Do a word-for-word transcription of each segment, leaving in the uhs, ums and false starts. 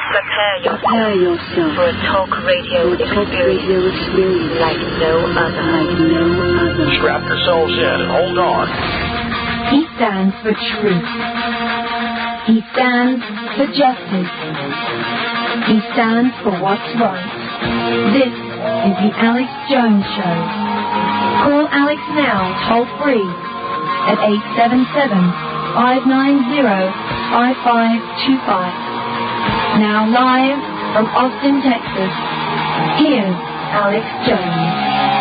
Prepare yourself, Prepare yourself for a talk radio, for a talk experience, radio experience like no other. Like no other. Strap yourselves in and hold on. He stands for truth. He stands for justice. He stands for what's right. This is the Alex Jones Show. Call Alex now, toll free, at eight seven seven, five nine zero, five five two five. Now live from Austin, Texas, here's Alex Jones.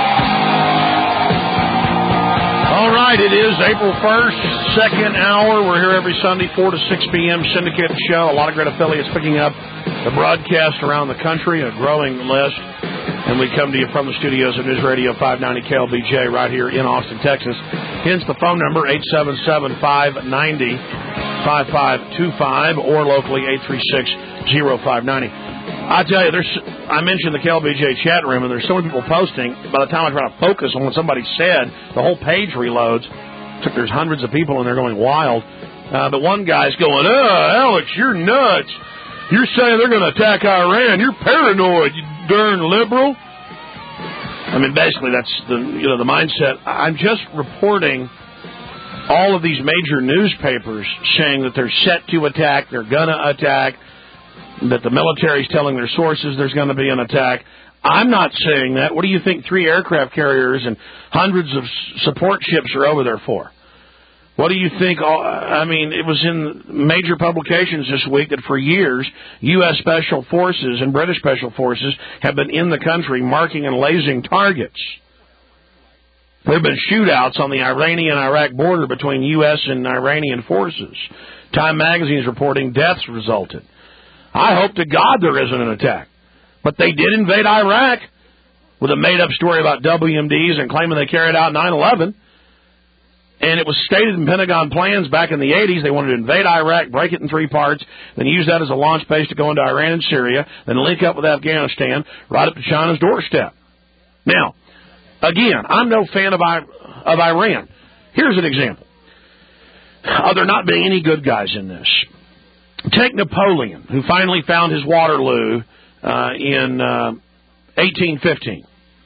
All right, it is April first, second hour. We're here every Sunday, four to six p.m., syndicated show. A lot of great affiliates picking up the broadcast around the country, a growing list. And we come to you from the studios of News Radio five ninety K L B J right here in Austin, Texas. Hence the phone number, eight seven seven, five nine zero, five five two five, or locally, eight three six, zero five nine zero. I tell you, there's. I mentioned the K L B J chat room, and there's so many people posting. By the time I try to focus on what somebody said, the whole page reloads. There's hundreds of people, and they're going wild. Uh, but one guy's going, "Uh, Alex, you're nuts. You're saying they're going to attack Iran. You're paranoid, you darn liberal." I mean, basically, that's the you know the mindset. I'm just reporting all of these major newspapers saying that they're set to attack, they're going to attack, that the military's telling their sources there's going to be an attack. I'm not saying that. What do you think three aircraft carriers and hundreds of support ships are over there for? What do you think? I mean, it was in major publications this week that for years, U S Special Forces and British Special Forces have been in the country marking and lasing targets. There have been shootouts on the Iranian-Iraq border between U S and Iranian forces. Time magazine is reporting deaths resulted. I hope to God there isn't an attack. But they did invade Iraq with a made-up story about W M Ds and claiming they carried out nine eleven. And it was stated in Pentagon plans back in the eighties. They wanted to invade Iraq, break it in three parts, then use that as a launch base to go into Iran and Syria, then link up with Afghanistan, right up to China's doorstep. Now, again, I'm no fan of, I, of Iran. Here's an example. Of there not being any good guys in this. Take Napoleon, who finally found his Waterloo uh, in uh, eighteen fifteen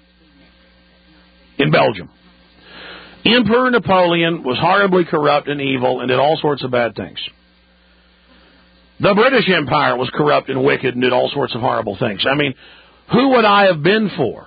in Belgium. Emperor Napoleon was horribly corrupt and evil and did all sorts of bad things. The British Empire was corrupt and wicked and did all sorts of horrible things. I mean, who would I have been for?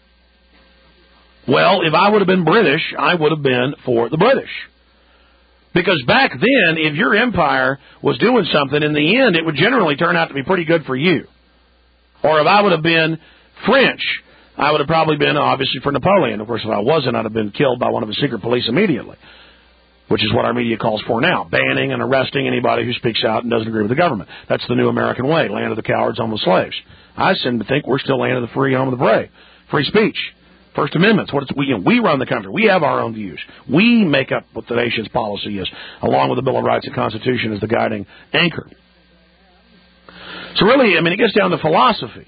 Well, if I would have been British, I would have been for the British. Because back then, if your empire was doing something, in the end, it would generally turn out to be pretty good for you. Or if I would have been French, I would have probably been, obviously, for Napoleon. Of course, if I wasn't, I'd have been killed by one of his secret police immediately, which is what our media calls for now, banning and arresting anybody who speaks out and doesn't agree with the government. That's the new American way, land of the cowards, home of the slaves. I seem to think we're still land of the free, home of the brave. Free speech. First Amendments. What it's, we, you know, we run the country. We have our own views. We make up what the nation's policy is, along with the Bill of Rights and Constitution as the guiding anchor. So really, I mean, it gets down to philosophy.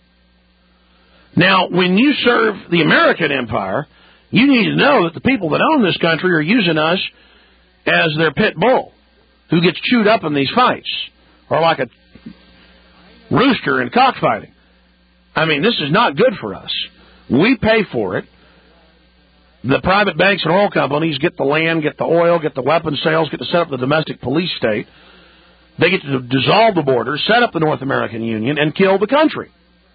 Now, when you serve the American empire, you need to know that the people that own this country are using us as their pit bull who gets chewed up in these fights, or like a rooster in cockfighting. I mean, this is not good for us. We pay for it. The private banks and oil companies get the land, get the oil, get the weapons sales, get to set up the domestic police state. They get to dissolve the border, set up the North American Union, and kill the country.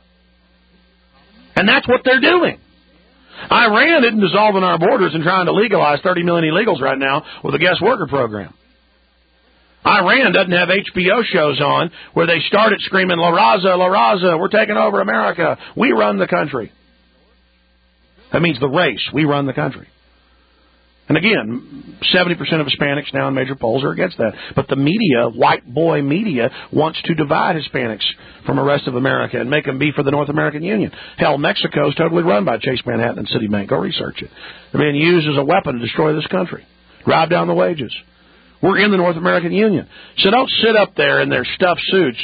And that's what they're doing. Iran isn't dissolving our borders and trying to legalize thirty million illegals right now with a guest worker program. Iran doesn't have H B O shows on where they started screaming, La Raza, La Raza, we're taking over America. We run the country. That means the race. We run the country. And again, seventy percent of Hispanics now in major polls are against that. But the media, white boy media, wants to divide Hispanics from the rest of America and make them be for the North American Union. Hell, Mexico is totally run by Chase Manhattan and Citibank. Go research it. They're being used as a weapon to destroy this country. Drive down the wages. We're in the North American Union. So don't sit up there in their stuffed suits.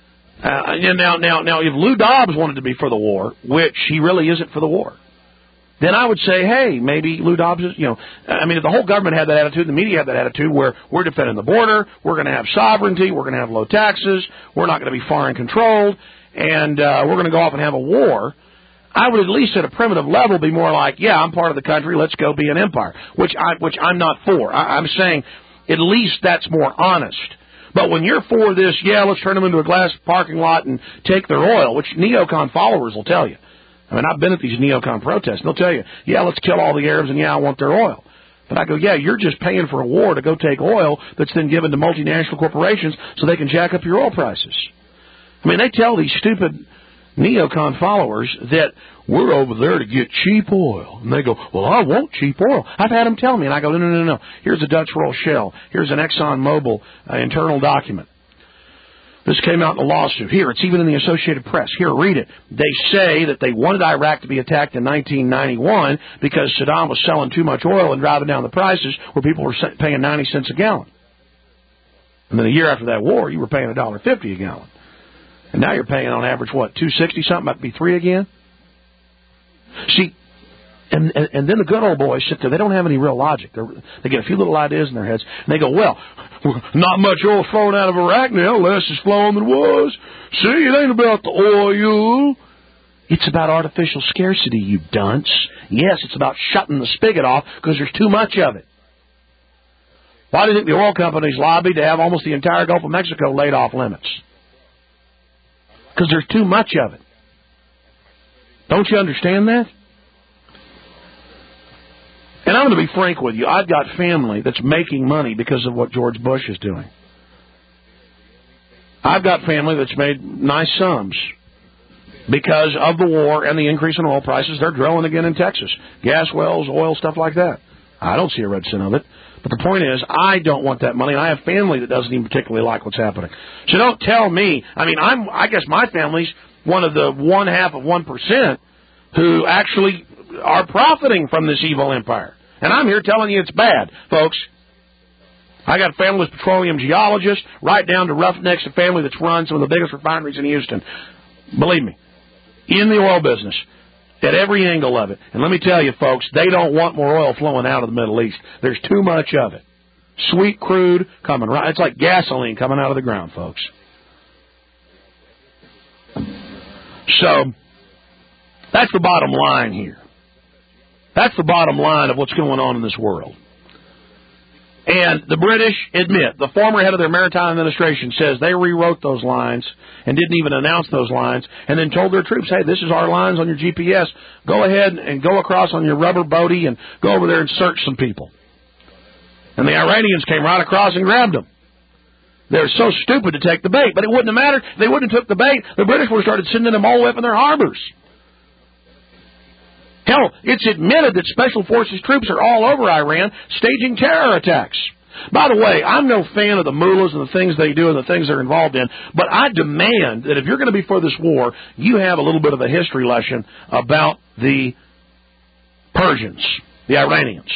Uh, now, now, now, if Lou Dobbs wanted to be for the war, which he really isn't for the war. then I would say, hey, maybe Lou Dobbs is, you know, I mean, if the whole government had that attitude, the media had that attitude where we're defending the border, we're going to have sovereignty, we're going to have low taxes, we're not going to be foreign controlled, and uh, we're going to go off and have a war, I would at least at a primitive level be more like, yeah, I'm part of the country, let's go be an empire, which, I, which I'm not for. I, I'm saying at least that's more honest. But when you're for this, yeah, let's turn them into a glass parking lot and take their oil, which neocon followers will tell you. I mean, I've been at these neocon protests, and they'll tell you, yeah, let's kill all the Arabs, and yeah, I want their oil. But I go, yeah, you're just paying for a war to go take oil that's then given to multinational corporations so they can jack up your oil prices. I mean, they tell these stupid neocon followers that we're over there to get cheap oil. And they go, well, I want cheap oil. I've had them tell me. And I go, no, no, no, no. Here's a Dutch Roll Shell. Here's an Exxon Mobil uh, internal document. This came out in a lawsuit. Here, it's even in the Associated Press. Here, read it. They say that they wanted Iraq to be attacked in nineteen ninety-one because Saddam was selling too much oil and driving down the prices where people were paying ninety cents a gallon. And then a year after that war, you were paying one dollar fifty a gallon. And now you're paying on average, what, two sixty something? Might be three again? See, and, and and then the good old boys sit there. They don't have any real logic. They're, they get a few little ideas in their heads, and they go, well, not much oil flowing out of Iraq now. Less is flowing than was. See, it ain't about the oil. It's about artificial scarcity, you dunce. Yes, it's about shutting the spigot off because there's too much of it. Why do you think the oil companies lobbied to have almost the entire Gulf of Mexico laid off limits? Because there's too much of it. Don't you understand that? And I'm going to be frank with you. I've got family that's making money because of what George Bush is doing. I've got family that's made nice sums because of the war and the increase in oil prices. They're drilling again in Texas. Gas wells, oil, stuff like that. I don't see a red cent of it. But the point is, I don't want that money, and I have family that doesn't even particularly like what's happening. So don't tell me. I mean, I'm. I guess my family's one of the one half of one percent who actually are profiting from this evil empire. And I'm here telling you it's bad, folks. I got a family that's petroleum geologists, right down to Roughnecks, a family that's run some of the biggest refineries in Houston. Believe me, in the oil business. At every angle of it. And let me tell you, folks, they don't want more oil flowing out of the Middle East. There's too much of it. Sweet crude coming right. It's like gasoline coming out of the ground, folks. So, that's the bottom line here. That's the bottom line of what's going on in this world. And the British admit, the former head of their maritime administration says they rewrote those lines and didn't even announce those lines and then told their troops, hey, this is our lines on your G P S. Go ahead and go across on your rubber boatie and go over there and search some people. And the Iranians came right across and grabbed them. They're so stupid to take the bait, but it wouldn't have mattered. If they wouldn't have took the bait, the British would have started sending them all the way up in their harbors. Hell, it's admitted that Special Forces troops are all over Iran staging terror attacks. By the way, I'm no fan of the mullahs and the things they do and the things they're involved in, but I demand that if you're going to be for this war, you have a little bit of a history lesson about the Persians, the Iranians.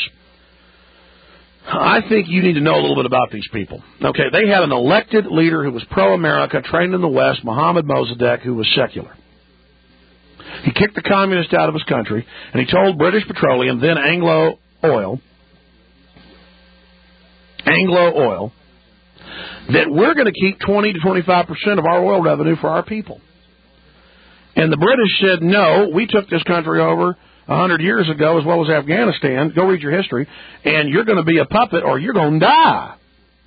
I think you need to know a little bit about these people. Okay, they had an elected leader who was pro-America, trained in the West, Mohammad Mossadegh, who was secular. He kicked the communists out of his country, and he told British Petroleum, then Anglo Oil, Anglo Oil, that we're going to keep twenty to twenty-five percent of our oil revenue for our people. And the British said, no, we took this country over a hundred years ago, as well as Afghanistan. Go read your history, and you're going to be a puppet or you're going to die.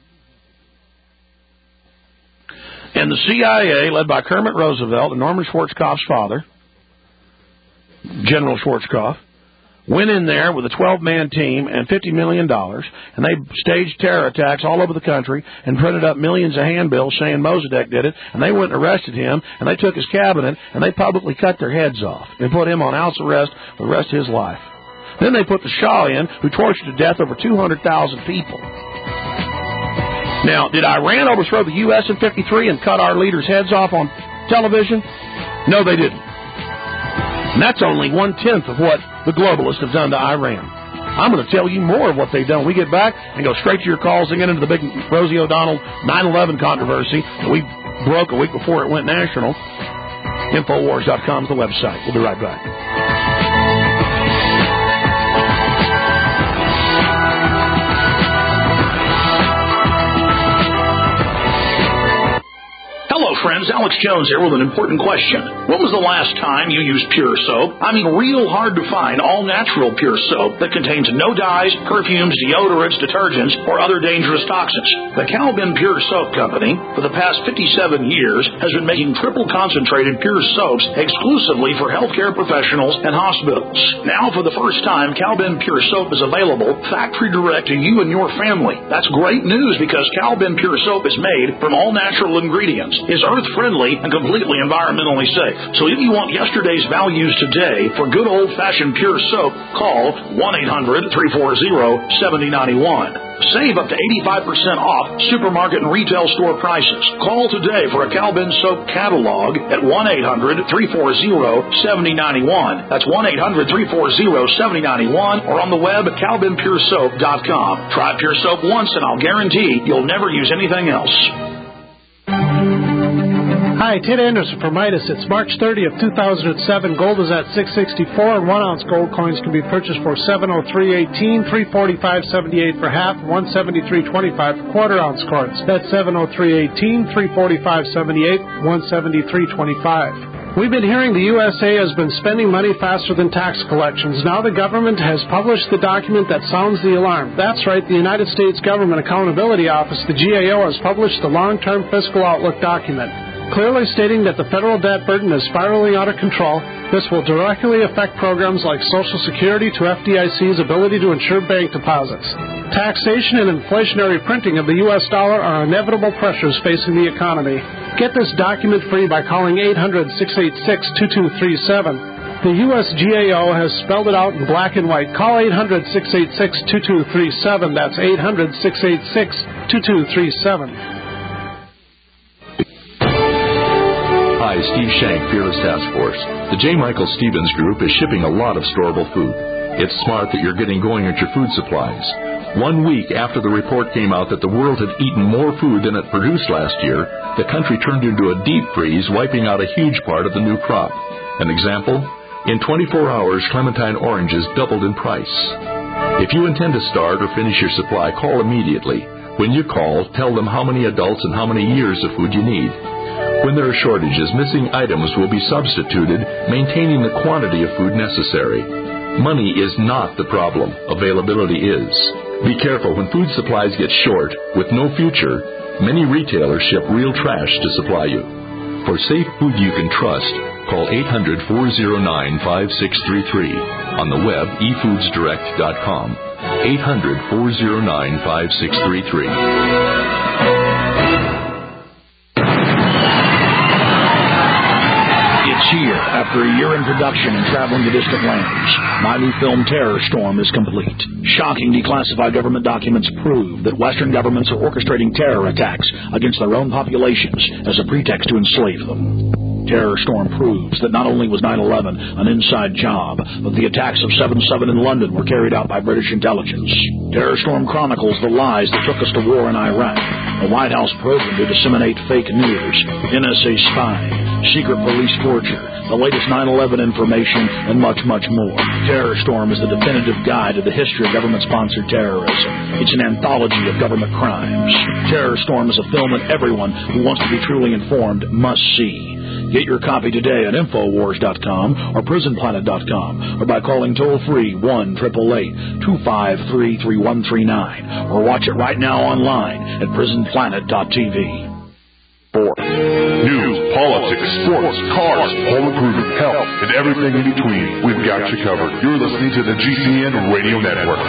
And the C I A, led by Kermit Roosevelt and Norman Schwarzkopf's father, General Schwarzkopf, went in there with a twelve-man team and fifty million dollars, and they staged terror attacks all over the country and printed up millions of handbills saying Mossadegh did it, and they went and arrested him, and they took his cabinet, and they publicly cut their heads off and put him on house arrest for the rest of his life. Then they put the Shah in, who tortured to death over two hundred thousand people. Now, did Iran overthrow the U S in fifty-three and cut our leaders' heads off on television? No, they didn't. And that's only one-tenth of what the globalists have done to Iran. I'm going to tell you more of what they've done when we get back and go straight to your calls and get into the big Rosie O'Donnell nine eleven controversy that we broke a week before it went national. Infowars dot com is the website. We'll be right back. friends, Alex Jones here with an important question. When was the last time you used Pure Soap? I mean, real hard to find all-natural Pure Soap that contains no dyes, perfumes, deodorants, detergents, or other dangerous toxins. The Calvin Pure Soap Company, for the past fifty-seven years, has been making triple concentrated Pure Soaps exclusively for healthcare professionals and hospitals. Now, for the first time, Calvin Pure Soap is available factory direct to you and your family. That's great news because Calvin Pure Soap is made from all-natural ingredients, is earth-friendly, and completely environmentally safe. So if you want yesterday's values today for good old-fashioned Pure Soap, call one eight hundred, three four zero, seven zero nine one. Save up to eighty-five percent off supermarket and retail store prices. Call today for a Calvin Soap catalog at one eight hundred, three four zero, seven zero nine one. That's one eight hundred, three four zero, seven zero nine one, or on the web at calvin pure soap dot com. Try Pure Soap once and I'll guarantee you'll never use anything else. Hi, Ted Anderson from Midas. It's March thirtieth, two thousand seven. Gold is at six sixty-four, and one-ounce gold coins can be purchased for seven oh three eighteen, three forty-five seventy-eight for half, one seventy-three twenty-five for quarter-ounce coins. That's seven oh three eighteen, three forty-five seventy-eight, one seventy-three twenty-five. We've been hearing the U S A has been spending money faster than tax collections. Now the government has published the document that sounds the alarm. That's right, the United States Government Accountability Office, the G A O, has published the Long-Term Fiscal Outlook document, clearly stating that the federal debt burden is spiraling out of control. This will directly affect programs like Social Security to F D I C's ability to insure bank deposits. Taxation and inflationary printing of the U S dollar are inevitable pressures facing the economy. Get this document free by calling eight hundred, six eight six, two two three seven. The U S G A O has spelled it out in black and white. Call eight hundred, six eight six, two two three seven. That's eight hundred, six eight six, two two three seven. Hi, Steve Shank, Fearless Task Force. The J. Michael Stevens Group is shipping a lot of storable food. It's smart that you're getting going at your food supplies. One week after the report came out that the world had eaten more food than it produced last year, the country turned into a deep freeze, wiping out a huge part of the new crop. An example? In twenty-four hours, clementine oranges doubled in price. If you intend to start or finish your supply, call immediately. When you call, tell them how many adults and how many years of food you need. When there are shortages, missing items will be substituted, maintaining the quantity of food necessary. Money is not the problem. Availability is. Be careful when food supplies get short, with no future. Many retailers ship real trash to supply you. For safe food you can trust, call eight hundred, four oh nine, five six three three. On the web, e foods direct dot com. eight hundred, four oh nine, five six three three. Here, after a year in production and traveling to distant lands, my new film Terror Storm is complete. Shocking declassified government documents prove that Western governments are orchestrating terror attacks against their own populations as a pretext to enslave them. Terror Storm proves that not only was nine eleven an inside job, but the attacks of seven seven in London were carried out by British intelligence. Terror Storm chronicles the lies that took us to war in Iraq, the White House program to disseminate fake news, N S A spying, secret police torture, the latest nine eleven information, and much, much more. Terror Storm is the definitive guide to the history of government-sponsored terrorism. It's an anthology of government crimes. Terror Storm is a film that everyone who wants to be truly informed must see. Get your copy today at infowars dot com or prison planet dot com, or by calling toll-free one eight eight eight, two five three, three one three nine, or watch it right now online at prison planet dot t v. News, politics, sports, cars, home improvement, health, and everything in between. We've got you covered. You're listening to the G C N Radio Network.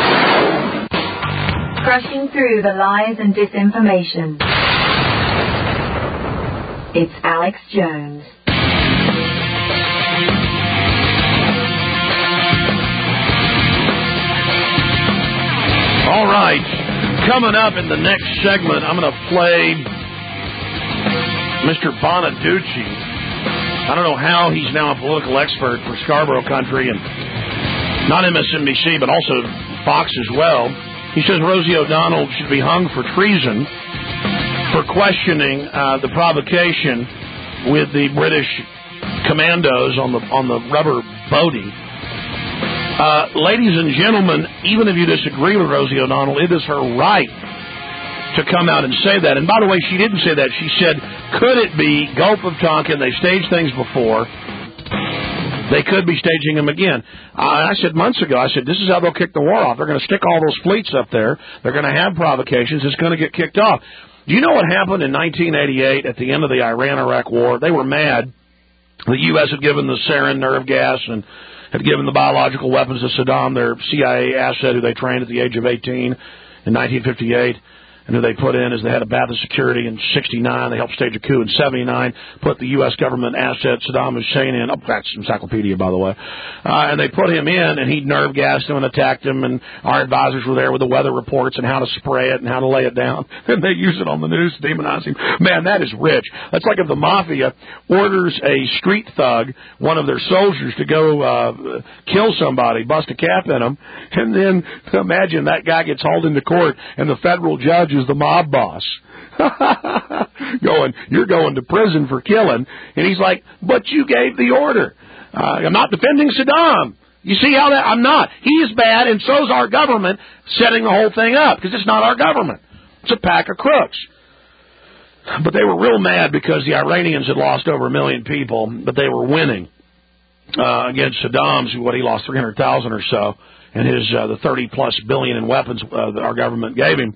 Crushing through the lies and disinformation. It's Alex Jones. All right. Coming up in the next segment, I'm going to play Mister Bonaducci. I don't know how he's now a political expert for Scarborough Country and not M S N B C, but also Fox as well. He says Rosie O'Donnell should be hung for treason for questioning uh, the provocation with the British commandos on the on the rubber boating. Uh, ladies and gentlemen, even if you disagree with Rosie O'Donnell, it is her right to come out and say that. And by the way, she didn't say that. She said, could it be Gulf of Tonkin? They staged things before. They could be staging them again. Uh, I said months ago, I said, this is how they'll kick the war off. They're going to stick all those fleets up there. They're going to have provocations. It's going to get kicked off. Do you know what happened in nineteen eighty-eight at the end of the Iran-Iraq war? They were mad. The U S had given the sarin nerve gas and had given the biological weapons to Saddam, their C I A asset who they trained at the age of eighteen in nineteen fifty-eight. And who they put in as the head of Ba'ath Security in sixty-nine. They helped stage a coup in seventy-nine, put the U S government asset Saddam Hussein in. Oh, that's encyclopedia, by the way. Uh, and they put him in, and he nerve gassed him and attacked him, and our advisors were there with the weather reports and how to spray it and how to lay it down. And they use it on the news to demonize him. Man, that is rich. That's like if the mafia orders a street thug, one of their soldiers, to go uh, kill somebody, bust a cap in them, and then imagine that guy gets hauled into court, and the federal judge is the mob boss. going, you're going to prison for killing. And he's like, but you gave the order. Uh, I'm not defending Saddam. You see how that? I'm not. He is bad, and so's our government setting the whole thing up, because it's not our government. It's a pack of crooks. But they were real mad because the Iranians had lost over a million people, but they were winning uh, against Saddam's, what he lost three hundred thousand or so, and his uh, the thirty plus billion in weapons uh, that our government gave him.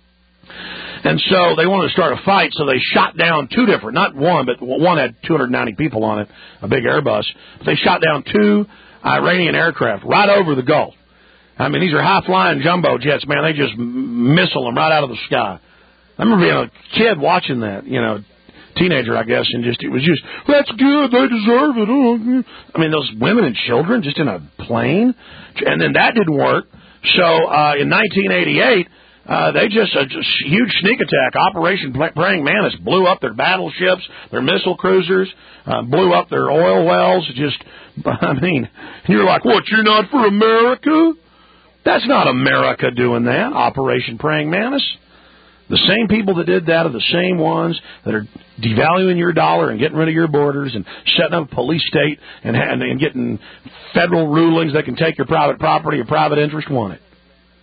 And so they wanted to start a fight, so they shot down two different, not one, but one had two hundred ninety people on it, a big Airbus. But they shot down two Iranian aircraft right over the Gulf. I mean, these are high-flying jumbo jets, man. They just missile them right out of the sky. I remember being a kid watching that, you know, teenager, I guess, and just it was just, that's good, they deserve it. Oh. I mean, those women and children just in a plane. And then that didn't work. So uh, in nineteen eighty-eight, Uh, they just, a just huge sneak attack, Operation Praying Mantis, blew up their battleships, their missile cruisers, uh, blew up their oil wells. Just, I mean, you're like, what, you're not for America? That's not America doing that, Operation Praying Mantis. The same people that did that are the same ones that are devaluing your dollar and getting rid of your borders and setting up a police state and, and, and getting federal rulings that can take your private property or private interest want it.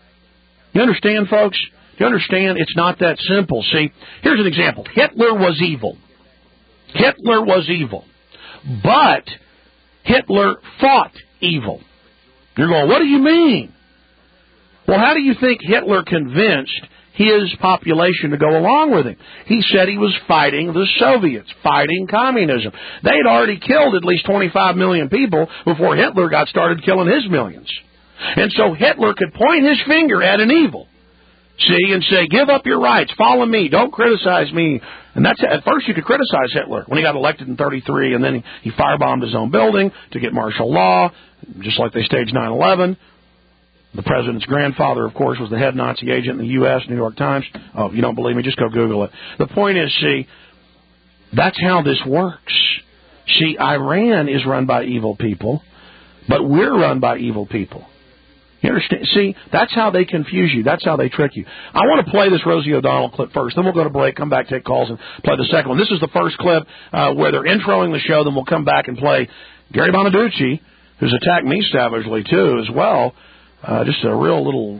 You understand, folks? You understand it's not that simple. See, here's an example. Hitler was evil. Hitler was evil. But Hitler fought evil. You're going, what do you mean? Well, how do you think Hitler convinced his population to go along with him? He said he was fighting the Soviets, fighting communism. They had already killed at least twenty-five million people before Hitler got started killing his millions. And so Hitler could point his finger at an evil, see, and say, give up your rights, follow me, don't criticize me. And that's at first you could criticize Hitler when he got elected in thirty-three, and then he, he firebombed his own building to get martial law, just like they staged nine eleven. The president's grandfather, of course, was the head Nazi agent in the U S, New York Times. Oh, if you don't believe me, just go Google it. The point is, see, that's how this works. See, Iran is run by evil people, but we're run by evil people. You understand? See, that's how they confuse you. That's how they trick you. I want to play this Rosie O'Donnell clip first. Then we'll go to break, come back, take calls, and play the second one. This is the first clip uh, where they're introing the show. Then we'll come back and play Gary Bonaducci, who's attacked me savagely, too, as well. Uh, just a real little,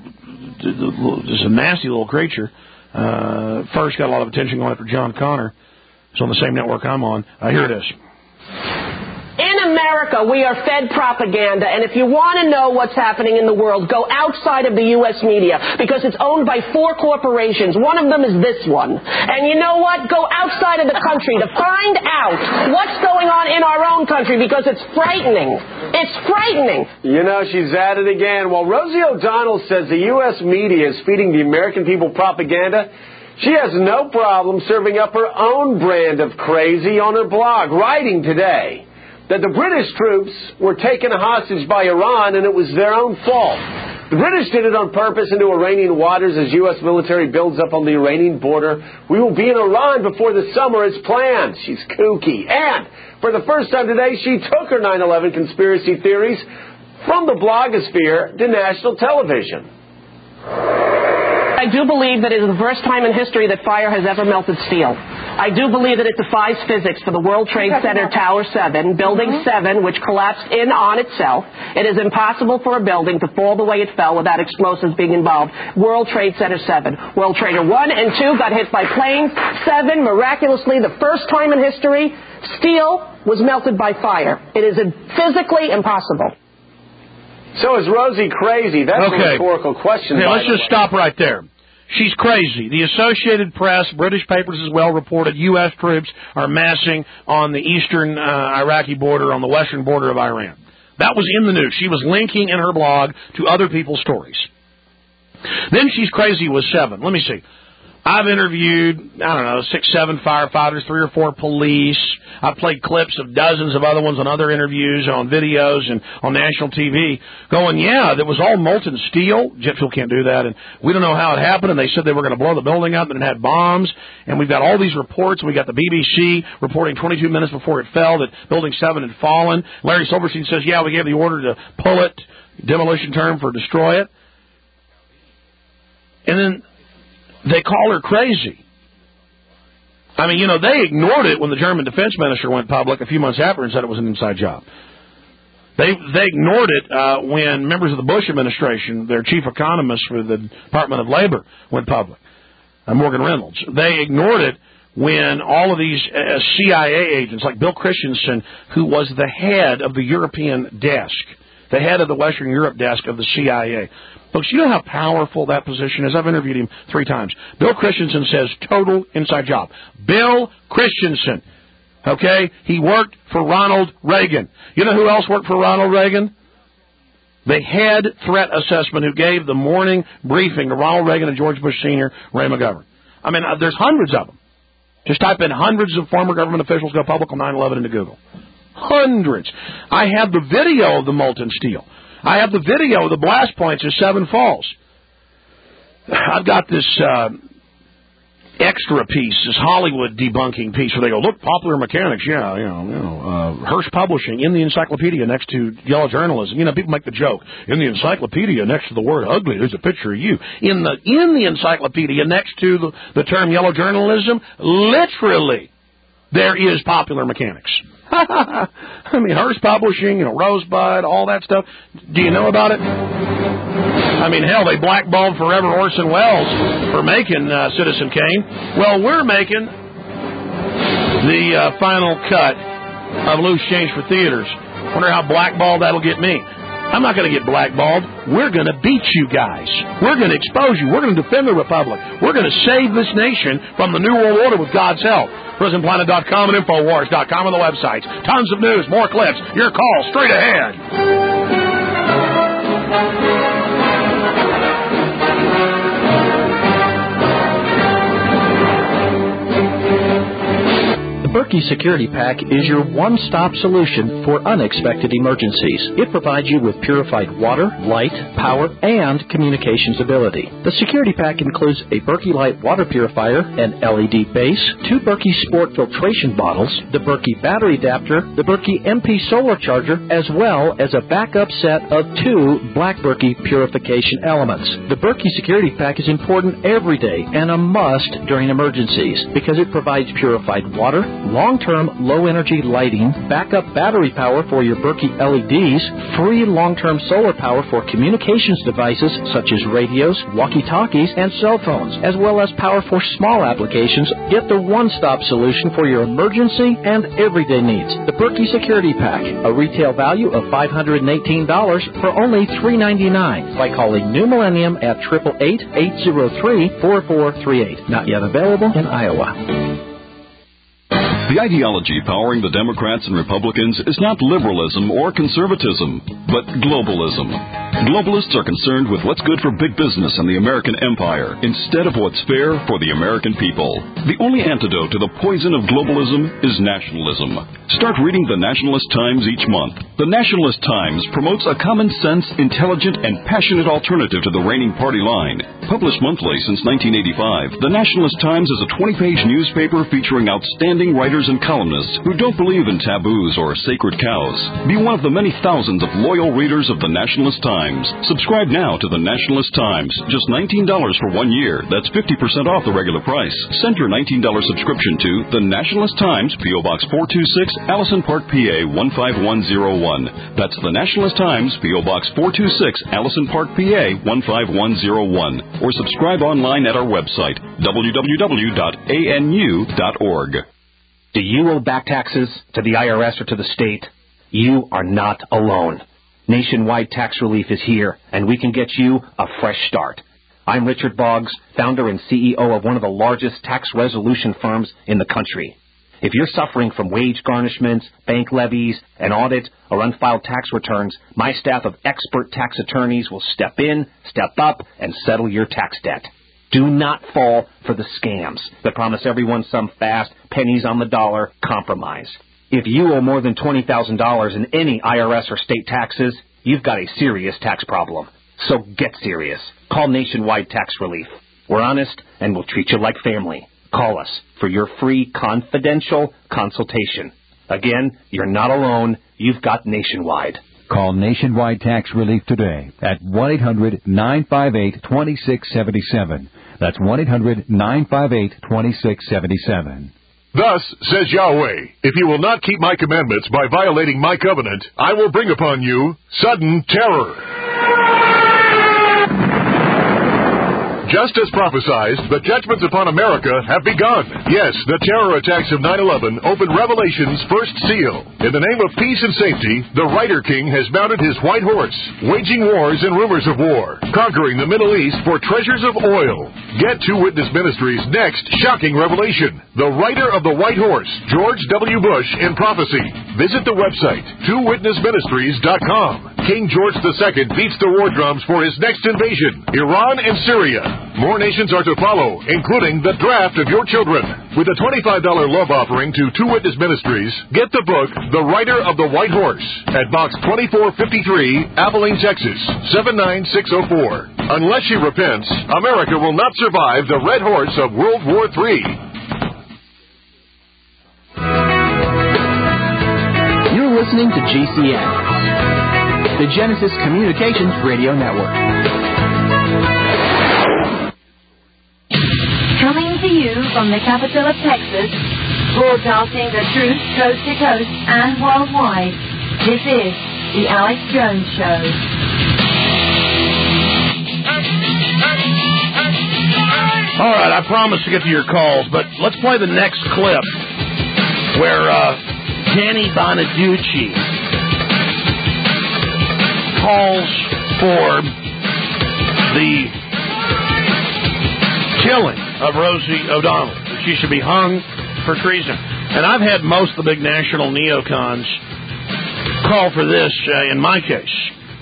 just a nasty little creature. Uh, first got a lot of attention going after John Connor. It's on the same network I'm on. Uh, here it is. In America, we are fed propaganda, and if you want to know what's happening in the world, go outside of the U S media, because it's owned by four corporations. One of them is this one. And you know what? Go outside of the country to find out what's going on in our own country, because it's frightening. It's frightening. You know, she's at it again. While Rosie O'Donnell says the U S media is feeding the American people propaganda, she has no problem serving up her own brand of crazy on her blog, writing today that the British troops were taken hostage by Iran and it was their own fault. The British did it on purpose into Iranian waters as U S military builds up on the Iranian border. We will be in Iran before the summer as planned. She's kooky. And for the first time today, she took her nine eleven conspiracy theories from the blogosphere to national television. I do believe that it is the first time in history that fire has ever melted steel. I do believe that it defies physics for the World Trade Center Tower seven, Building mm-hmm. seven, which collapsed in on itself. It is impossible for a building to fall the way it fell without explosives being involved. World Trade Center seven. World Trader one and two got hit by planes. seven, miraculously, the first time in history, steel was melted by fire. It is physically impossible. So is Rosie crazy? That's okay. a rhetorical question. Okay, by let's the just way. stop right there. She's crazy. The Associated Press, British papers as well, reported U S troops are massing on the eastern uh, Iraqi border, on the western border of Iran. That was in the news. She was linking in her blog to other people's stories. Then she's crazy with seven. Let me see. I've interviewed, I don't know, six, seven firefighters, three or four police. I've played clips of dozens of other ones on other interviews, on videos, and on national T V, going, yeah, that was all molten steel. Jet fuel can't do that, and we don't know how it happened, and they said they were going to blow the building up, and it had bombs, and we've got all these reports, and we got the B B C reporting twenty-two minutes before it fell that Building seven had fallen. Larry Silverstein says, yeah, we gave the order to pull it, demolition term for destroy it. And then they call her crazy. I mean, you know, they ignored it when the German defense minister went public a few months after and said it was an inside job. They they ignored it uh, when members of the Bush administration, their chief economist for the Department of Labor, went public, uh, Morgan Reynolds. They ignored it when all of these uh, C I A agents, like Bill Christensen, who was the head of the European desk, the head of the Western Europe desk of the C I A. Folks, you know how powerful that position is? I've interviewed him three times. Bill Christensen says total inside job. Bill Christensen, okay? He worked for Ronald Reagan. You know who else worked for Ronald Reagan? The head threat assessment who gave the morning briefing to Ronald Reagan and George Bush Senior, Ray McGovern. I mean, uh, there's hundreds of them. Just type in hundreds of former government officials go public on nine eleven into Google. Hundreds. I have the video of the molten steel. I have the video of the blast points as Seven falls. I've got this uh, extra piece, this Hollywood debunking piece where they go, look, Popular Mechanics, yeah, you know, you know uh, Hearst Publishing in the encyclopedia next to Yellow Journalism. You know, people make the joke, in the encyclopedia next to the word ugly, there's a picture of you. In the in the encyclopedia next to the, the term Yellow Journalism, literally, there is Popular Mechanics. I mean, Hearst Publishing, you know, Rosebud, all that stuff. Do you know about it? I mean, hell, they blackballed forever Orson Welles for making uh, Citizen Kane. Well, we're making the uh, final cut of Loose Change for Theaters. Wonder how blackballed that'll get me. I'm not going to get blackballed. We're going to beat you guys. We're going to expose you. We're going to defend the Republic. We're going to save this nation from the New World Order with God's help. Prison Planet dot com and Infowars dot com on the websites. Tons of news, more clips. Your call straight ahead. The Berkey Security Pack is your one-stop solution for unexpected emergencies. It provides you with purified water, light, power, and communications ability. The Security Pack includes a Berkey Light water purifier, an L E D base, two Berkey Sport filtration bottles, the Berkey battery adapter, the Berkey M P solar charger, as well as a backup set of two Black Berkey purification elements. The Berkey Security Pack is important every day and a must during emergencies because it provides purified water, long-term low-energy lighting, backup battery power for your Berkey L E Ds, free long-term solar power for communications devices such as radios, walkie-talkies, and cell phones, as well as power for small applications. Get the one-stop solution for your emergency and everyday needs. The Berkey Security Pack, a retail value of five hundred eighteen dollars for only three hundred ninety-nine dollars by calling New Millennium at eight eight eight, eight zero three, four four three eight. Not yet available in Iowa. The ideology powering the Democrats and Republicans is not liberalism or conservatism, but globalism. Globalists are concerned with what's good for big business and the American empire instead of what's fair for the American people. The only antidote to the poison of globalism is nationalism. Start reading the Nationalist Times each month. The Nationalist Times promotes a common sense, intelligent, and passionate alternative to the reigning party line. Published monthly since nineteen eighty-five, the Nationalist Times is a twenty-page newspaper featuring outstanding writers and columnists who don't believe in taboos or sacred cows. Be one of the many thousands of loyal readers of the Nationalist Times. Times. Subscribe now to the Nationalist Times. Just nineteen dollars for one year. That's fifty percent off the regular price. Send your nineteen dollars subscription to the Nationalist Times, P O. Box four two six, Allison Park, P A one five one zero one. That's the Nationalist Times, P O. Box four two six, Allison Park, P A one five one zero one. Or subscribe online at our website, w w w dot a n u dot org. Do you owe back taxes to the I R S or to the state? You are not alone. Nationwide tax relief is here, and we can get you a fresh start. I'm Richard Boggs, founder and C E O of one of the largest tax resolution firms in the country. If you're suffering from wage garnishments, bank levies, an audit, or unfiled tax returns, my staff of expert tax attorneys will step in, step up, and settle your tax debt. Do not fall for the scams that promise everyone some fast, pennies on the dollar compromise. If you owe more than twenty thousand dollars in any I R S or state taxes, you've got a serious tax problem. So get serious. Call Nationwide Tax Relief. We're honest, and we'll treat you like family. Call us for your free confidential consultation. Again, you're not alone. You've got Nationwide. Call Nationwide Tax Relief today at one eight hundred nine five eight two six seven seven. That's one eight hundred nine five eight two six seven seven. Thus says Yahweh, if you will not keep my commandments by violating my covenant, I will bring upon you sudden terror. Just as prophesied, the judgments upon America have begun. Yes, the terror attacks of nine eleven opened Revelation's first seal. In the name of peace and safety, the Writer King has mounted his white horse, waging wars and rumors of war, conquering the Middle East for treasures of oil. Get Two Witness Ministries' next shocking revelation. The Rider of the White Horse, George W. Bush in Prophecy. Visit the website, two witness ministries dot com. King George the Second beats the war drums for his next invasion, Iran and Syria. More nations are to follow, including the draft of your children. With a twenty-five dollars love offering to Two Witness Ministries, get the book, The Rider of the White Horse, at Box twenty-four fifty-three, Abilene, Texas, seven nine six oh four. Unless she repents, America will not survive the Red Horse of World War Three. You're listening to G C N, the Genesis Communications Radio Network. Coming to you from the capital of Texas, broadcasting the truth coast to coast and worldwide, this is The Alex Jones Show. All right, I promised to get to your calls, but let's play the next clip where uh, Danny Bonaducci calls for the killing of Rosie O'Donnell. She should be hung for treason. And I've had most of the big national neocons call for this uh, in my case.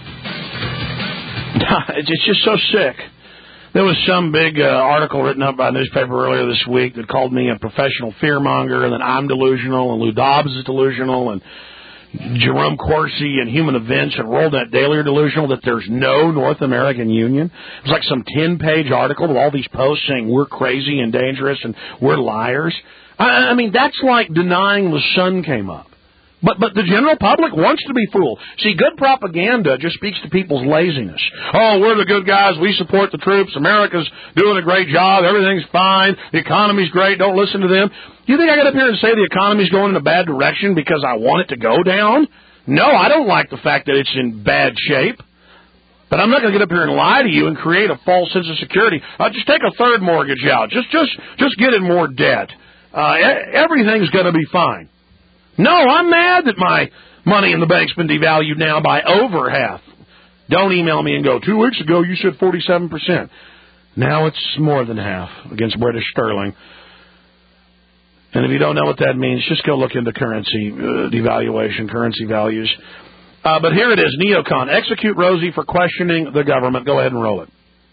It's just so sick. There was some big uh, article written up by a newspaper earlier this week that called me a professional fearmonger, and that I'm delusional, and Lou Dobbs is delusional, and Jerome Corsi and Human Events and World Net Daily are delusional, that there's no North American Union. It was like some ten-page article with all these posts saying we're crazy and dangerous and we're liars. I, I mean, that's like denying the sun came up. But but the general public wants to be fooled. See, good propaganda just speaks to people's laziness. Oh, we're the good guys. We support the troops. America's doing a great job. Everything's fine. The economy's great. Don't listen to them. You think I get up here and say the economy's going in a bad direction because I want it to go down? No, I don't like the fact that it's in bad shape. But I'm not going to get up here and lie to you and create a false sense of security. Uh, just take a third mortgage out. Just just just get in more debt. Uh, everything's going to be fine. No, I'm mad that my money in the bank's been devalued now by over half. Don't email me and go, two weeks ago you said forty-seven percent. Now it's more than half against British sterling. And if you don't know what that means, just go look into currency uh, devaluation, currency values. Uh, but here it is, Neocon. Execute Rosie for questioning the government. Go ahead and roll it.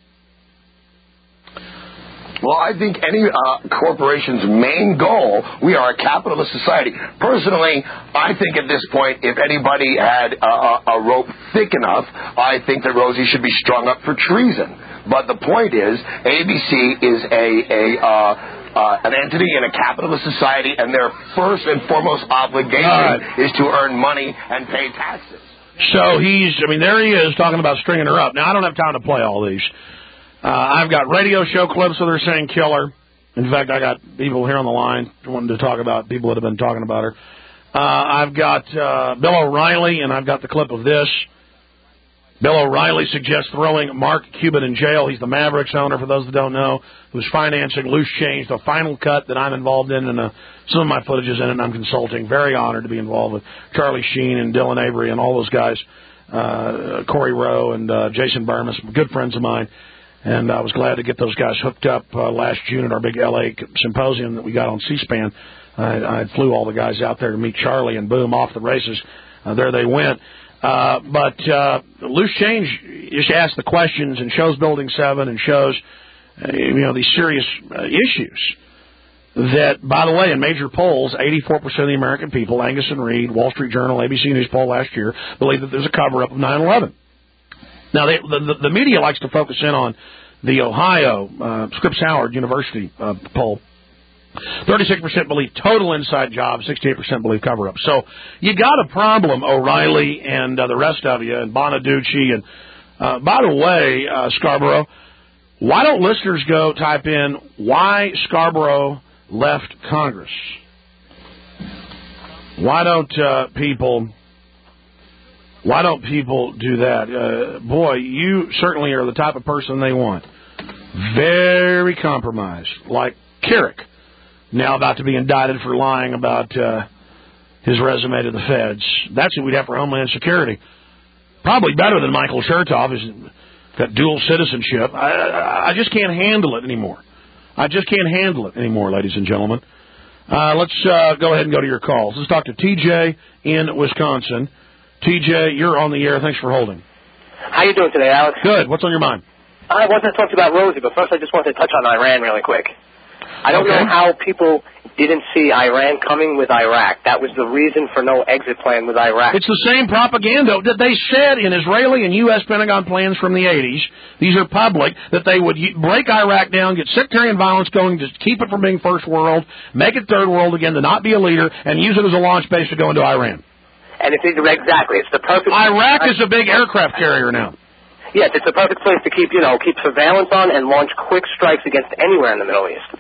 Well, I think any uh, corporation's main goal, we are a capitalist society. Personally, I think at this point, if anybody had a, a rope thick enough, I think that Rosie should be strung up for treason. But the point is, A B C is a, a uh, uh, an entity in a capitalist society, and their first and foremost obligation right. is to earn money and pay taxes. So he's, I mean, there he is talking about stringing her up. Now, I don't have time to play all these. Uh, I've got radio show clips where they're saying kill her. In fact, I got people here on the line wanting to talk about people that have been talking about her. Uh, I've got uh, Bill O'Reilly, and I've got the clip of this. Bill O'Reilly suggests throwing Mark Cuban in jail. He's the Mavericks owner, for those that don't know, who's financing Loose Change, the Final Cut that I'm involved in, and uh, some of my footage is in it, and I'm consulting. Very honored to be involved with Charlie Sheen and Dylan Avery and all those guys, uh, Corey Rowe and uh, Jason Bermas, good friends of mine. And I was glad to get those guys hooked up uh, last June at our big L A symposium that we got on C-SPAN. I, I flew all the guys out there to meet Charlie, and boom, off the races. Uh, there they went. Uh, but uh, Loose Change just asks the questions and shows Building seven and shows, uh, you know, these serious uh, issues that, by the way, in major polls, eighty-four percent of the American people, Angus and Reid, Wall Street Journal, A B C News poll last year, believe that there's a cover-up of nine eleven. Now, they, the, the media likes to focus in on the Ohio uh, Scripps Howard University uh, poll. thirty-six percent believe total inside job, sixty-eight percent believe cover-up. So you got a problem, O'Reilly and uh, the rest of you, and Bonaducci. And uh, by the way, uh, Scarborough, why don't listeners go type in why Scarborough left Congress? Why don't uh, people... Why don't people do that? Uh, boy, you certainly are the type of person they want. Very compromised, like Carrick, now about to be indicted for lying about uh, his resume to the feds. That's who we'd have for Homeland Security. Probably better than Michael Chertoff. He's got dual citizenship. I, I, I just can't handle it anymore. I just can't handle it anymore, ladies and gentlemen. Uh, let's uh, go ahead and go to your calls. Let's talk to T J in Wisconsin. T J, you're on the air. Thanks for holding. How you doing today, Alex? Good. What's on your mind? I wanted to talk about Rosie, but first I just wanted to touch on Iran really quick. I don't okay. know how people didn't see Iran coming with Iraq. That was the reason for no exit plan with Iraq. It's the same propaganda that they said in Israeli and U S Pentagon plans from the eighties. These are public, that they would break Iraq down, get sectarian violence going, just keep it from being first world, make it third world again, to not be a leader, and use it as a launch base to go into Iran. And it's exactly, it's the perfect... Iraq is a big aircraft carrier now. Yes, it's the perfect place to keep, you know, keep surveillance on and launch quick strikes against anywhere in the Middle East.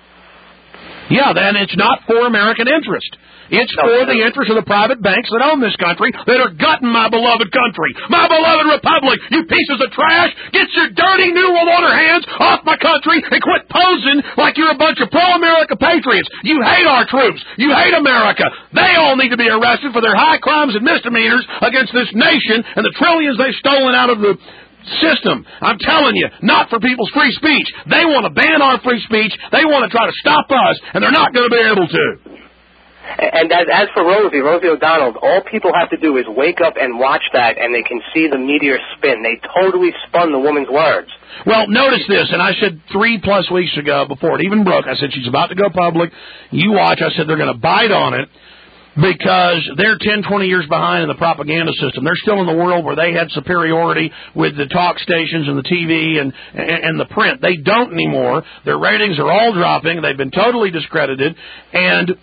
Yeah, then it's not for American interest. It's no, for no. the interest of the private banks that own this country that are gutting my beloved country. My beloved republic, you pieces of trash. Get your dirty New World Order hands off my country and quit posing like you're a bunch of pro-America patriots. You hate our troops. You hate America. They all need to be arrested for their high crimes and misdemeanors against this nation and the trillions they've stolen out of the system. I'm telling you, not for people's free speech. They want to ban our free speech. They want to try to stop us, and they're not going to be able to. And as, as for Rosie, Rosie O'Donnell, all people have to do is wake up and watch that, and they can see the meteor spin. They totally spun the woman's words. Well, notice this, and I said three plus weeks ago, before it even broke, I said she's about to go public. You watch, I said they're going to bite on it, because they're ten, twenty years behind in the propaganda system. They're still in the world where they had superiority with the talk stations and the T V and, and the print. They don't anymore. Their ratings are all dropping. They've been totally discredited, and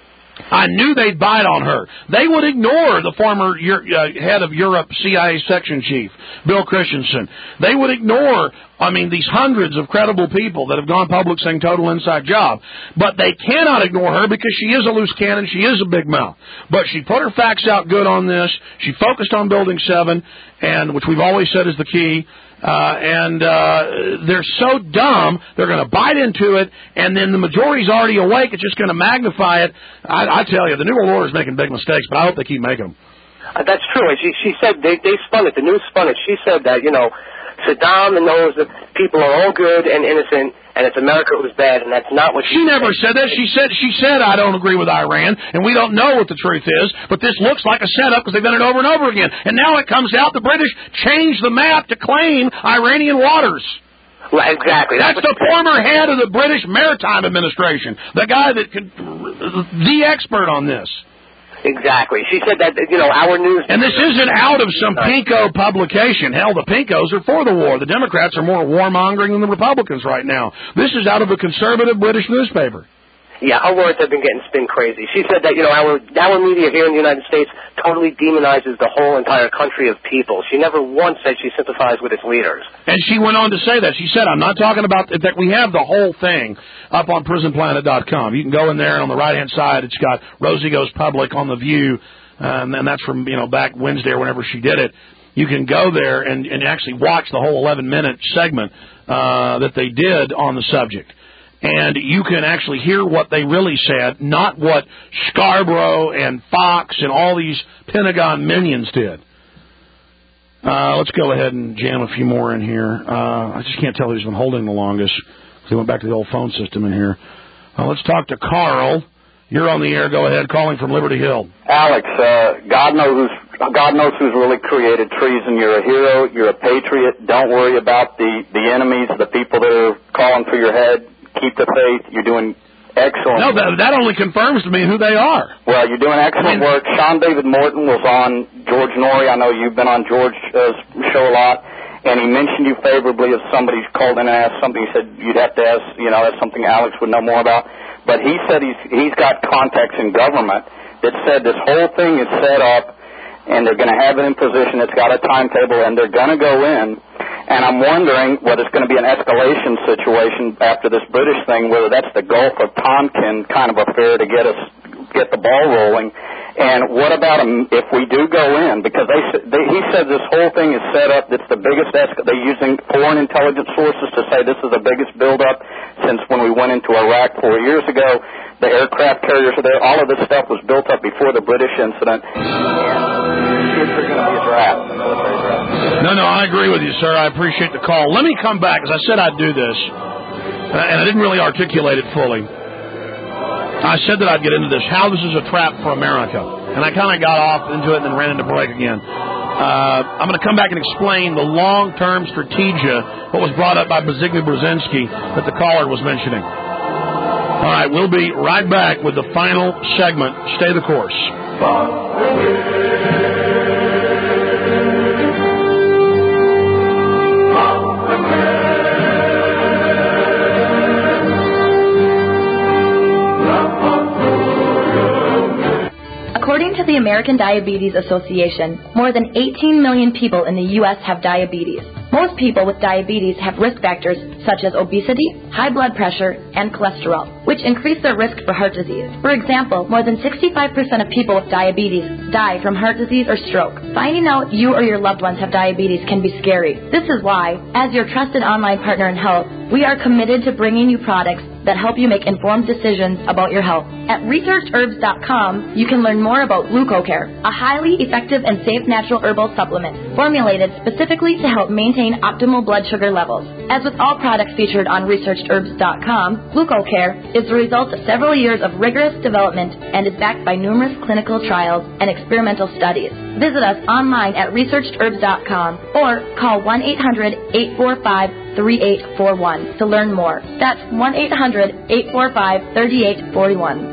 I knew they'd bite on her. They would ignore the former uh, head of Europe C I A section chief, Bill Christensen. They would ignore, I mean, these hundreds of credible people that have gone public saying total inside job. But they cannot ignore her because she is a loose cannon. She is a big mouth. But she put her facts out good on this. She focused on Building seven, and which we've always said is the key. Uh, and uh, they're so dumb, they're going to bite into it, and then the majority's already awake. It's just going to magnify it. I, I tell you, the New World Order is making big mistakes, but I hope they keep making them. Uh, that's true. She, she said they, they spun it. The news spun it. She said that, you know, Saddam and those people are all good and innocent, and it's America who's bad, and that's not what she, she never said that. She said, she said, I don't agree with Iran, and we don't know what the truth is, but this looks like a setup because they've done it over and over again. And now it comes out the British changed the map to claim Iranian waters. Well, exactly. That's, That's the former head of the British Maritime Administration, the guy that could, the expert on this. Exactly. She said that, you know, our news... And this isn't out of some pinko publication. Hell, the pinkos are for the war. The Democrats are more warmongering than the Republicans right now. This is out of a conservative British newspaper. Yeah, her words have been getting spin crazy. She said that, you know, our our media here in the United States totally demonizes the whole entire country of people. She never once said she sympathized with its leaders. And she went on to say that. She said, I'm not talking about that. We have the whole thing up on prison planet dot com. You can go in there, and on the right-hand side, it's got Rosie Goes Public on The View, um, and that's from, you know, back Wednesday or whenever she did it. You can go there and, and actually watch the whole eleven-minute segment uh, that they did on the subject. And you can actually hear what they really said, not what Scarborough and Fox and all these Pentagon minions did. Uh, let's go ahead and jam a few more in here. Uh, I just can't tell who's been holding the longest. They went back to the old phone system in here. Uh, let's talk to Carl. You're on the air. Go ahead. Calling from Liberty Hill. Alex, uh, God knows who's, God knows who's really created treason. You're a hero. You're a patriot. Don't worry about the, the enemies, the people that are calling for your head. Keep the faith. You're doing excellent No, that, that only confirms to me who they are. Well, you're doing excellent I mean, work. Sean David Morton was on George Norrie. I know you've been on George's show a lot. And he mentioned you favorably if somebody called in and asked something. He said you'd have to ask, you know, that's something Alex would know more about. But he said he's he's got contacts in government that said this whole thing is set up and they're going to have it in position. It's got a timetable, and they're going to go in. And I'm wondering whether it's going to be an escalation situation after this British thing, whether that's the Gulf of Tonkin kind of affair to get us get the ball rolling. And what about them if we do go in? Because they, they he said this whole thing is set up. It's the biggest. They're using foreign intelligence sources to say this is the biggest buildup since when we went into Iraq four years ago. The aircraft carriers are there. All of this stuff was built up before the British incident. Kids are going to be a draft, a military draft. No, no, I agree with you, sir. I appreciate the call. Let me come back, as I said I'd do this, and I didn't really articulate it fully. I said that I'd get into this, how this is a trap for America. And I kind of got off into it and then ran into break again. Uh, I'm going to come back and explain the long-term strategia, what was brought up by Bezigny Brzezinski that the caller was mentioning. All right, we'll be right back with the final segment. Stay the course. According to the American Diabetes Association, more than eighteen million people in the U S have diabetes. Most people with diabetes have risk factors such as obesity, high blood pressure, and cholesterol, which increase their risk for heart disease. For example, more than sixty-five percent of people with diabetes die from heart disease or stroke. Finding out you or your loved ones have diabetes can be scary. This is why, as your trusted online partner in health, we are committed to bringing you products that help you make informed decisions about your health. At researched herbs dot com, you can learn more about GlucoCare, a highly effective and safe natural herbal supplement formulated specifically to help maintain optimal blood sugar levels. As with all products featured on researched herbs dot com, GlucoCare is the result of several years of rigorous development and is backed by numerous clinical trials and experimental studies. Visit us online at researched herbs dot com or call one eight hundred eight four five three eight four one to learn more. That's one eight hundred eight four five three eight four one.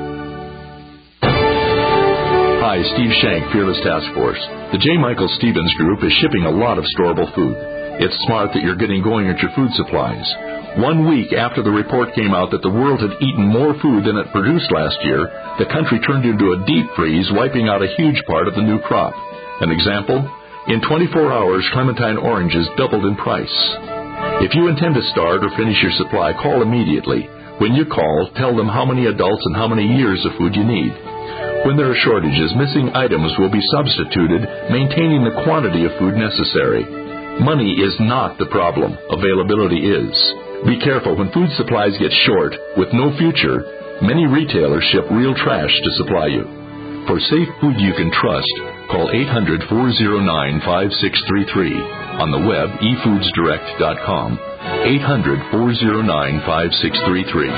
Hi, Steve Shank, Fearless Task Force. The J. Michael Stevens Group is shipping a lot of storable food. It's smart that you're getting going at your food supplies. One week after the report came out that the world had eaten more food than it produced last year, the country turned into a deep freeze, wiping out a huge part of the new crop. An example? In twenty-four hours, Clementine oranges doubled in price. If you intend to start or finish your supply, call immediately. When you call, tell them how many adults and how many years of food you need. When there are shortages, missing items will be substituted, maintaining the quantity of food necessary. Money is not the problem. Availability is. Be careful when food supplies get short, with no future. Many retailers ship real trash to supply you. For safe food you can trust, call eight hundred four oh nine five six three three. On the web, e foods direct dot com. eight hundred four oh nine five six three three.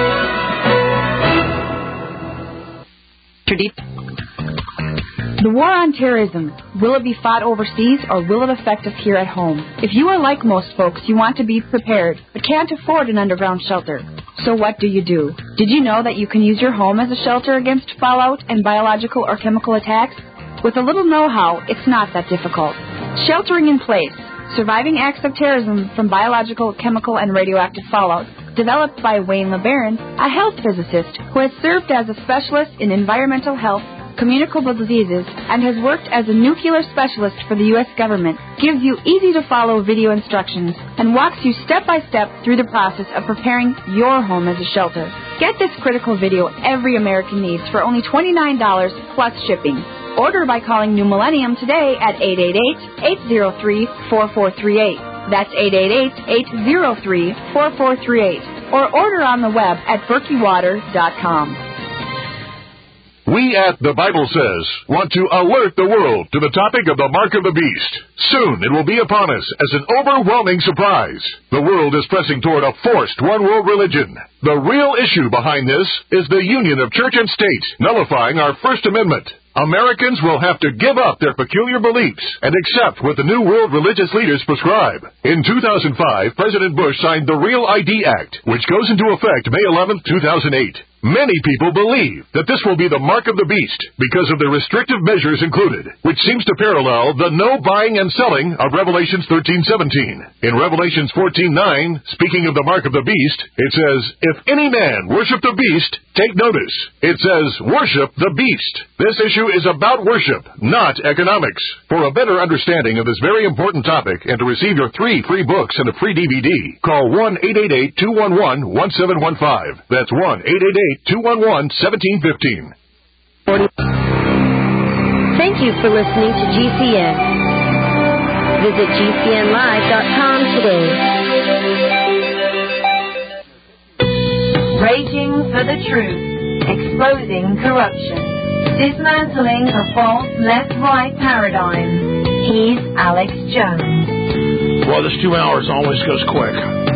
The war on terrorism, will it be fought overseas or will it affect us here at home? If you are like most folks, you want to be prepared, but can't afford an underground shelter. So what do you do? Did you know that you can use your home as a shelter against fallout and biological or chemical attacks? With a little know-how, it's not that difficult. Sheltering in place, surviving acts of terrorism from biological, chemical, and radioactive fallout, Developed by Wayne LeBaron, a health physicist who has served as a specialist in environmental health, communicable diseases, and has worked as a nuclear specialist for the U S government, gives you easy-to-follow video instructions and walks you step-by-step through the process of preparing your home as a shelter. Get this critical video every American needs for only twenty-nine dollars plus shipping. Order by calling New Millennium today at eight eight eight, eight zero three, four four three eight. That's eight eight eight, eight zero three, four four three eight. Or order on the web at berkey water dot com. We at The Bible Says want to alert the world to the topic of the mark of the beast. Soon it will be upon us as an overwhelming surprise. The world is pressing toward a forced one-world religion. The real issue behind this is the union of church and state, nullifying our First Amendment. Americans will have to give up their peculiar beliefs and accept what the New World religious leaders prescribe. In two thousand five, President Bush signed the Real I D Act, which goes into effect May eleventh, two thousand eight. Many people believe that this will be the mark of the beast because of the restrictive measures included, which seems to parallel the no buying and selling of Revelations thirteen seventeen. In Revelations fourteen nine, speaking of the mark of the beast, it says, "If any man worship the beast, take notice." It says, "Worship the beast." This issue is about worship, not economics. For a better understanding of this very important topic and to receive your three free books and a free D V D, call one eight eight eight, two one one, one seven one five. That's one eight eight eight, two one one, one seven one five. Thank you for listening to G C N. Visit G C N live dot com today. Raging for the truth, exposing corruption, dismantling a false left-right paradigm. He's Alex Jones. Well, this two hours always goes quick.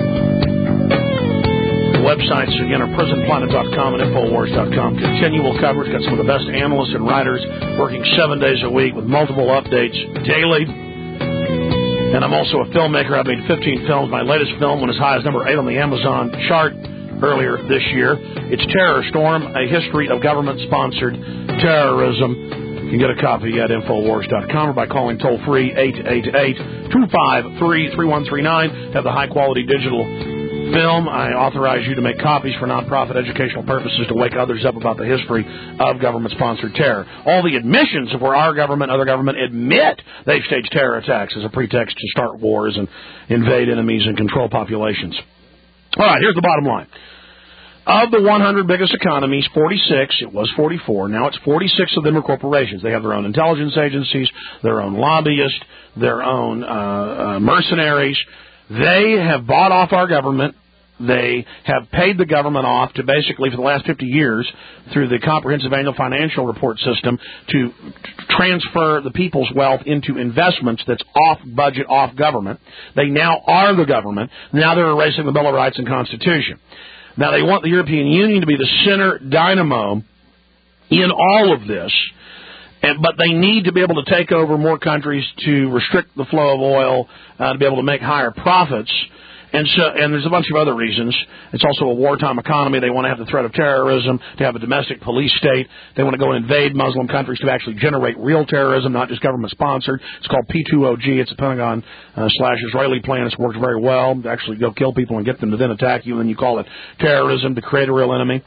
The websites, again, are prison planet dot com and infowars dot com. Continual coverage. Got some of the best analysts and writers working seven days a week with multiple updates daily. And I'm also a filmmaker. I've made fifteen films. My latest film went as high as number eight on the Amazon chart earlier this year. It's Terror Storm, a history of government-sponsored terrorism. You can get a copy at infowars dot com or by calling toll-free eight eight eight, two five three, three one three nine to have the high-quality digital film. I authorize you to make copies for nonprofit educational purposes to wake others up about the history of government-sponsored terror. All the admissions of where our government, other government admit they've staged terror attacks as a pretext to start wars and invade enemies and control populations. All right, here's the bottom line. Of the one hundred biggest economies, forty-six, it was forty-four, now it's forty-six of them are corporations. They have their own intelligence agencies, their own lobbyists, their own uh, uh, mercenaries. They have bought off our government. They have paid the government off to basically, for the last fifty years, through the comprehensive annual financial report system, to transfer the people's wealth into investments that's off budget, off government. They now are the government. Now they're erasing the Bill of Rights and Constitution. Now they want the European Union to be the center dynamo in all of this, and, but they need to be able to take over more countries to restrict the flow of oil, uh, to be able to make higher profits. And so, and there's a bunch of other reasons. It's also a wartime economy. They want to have the threat of terrorism, to have a domestic police state. They want to go and invade Muslim countries to actually generate real terrorism, not just government-sponsored. It's called P two O G. It's a Pentagon uh, slash Israeli plan. It's worked very well to actually go kill people and get them to then attack you, and then you call it terrorism to create a real enemy.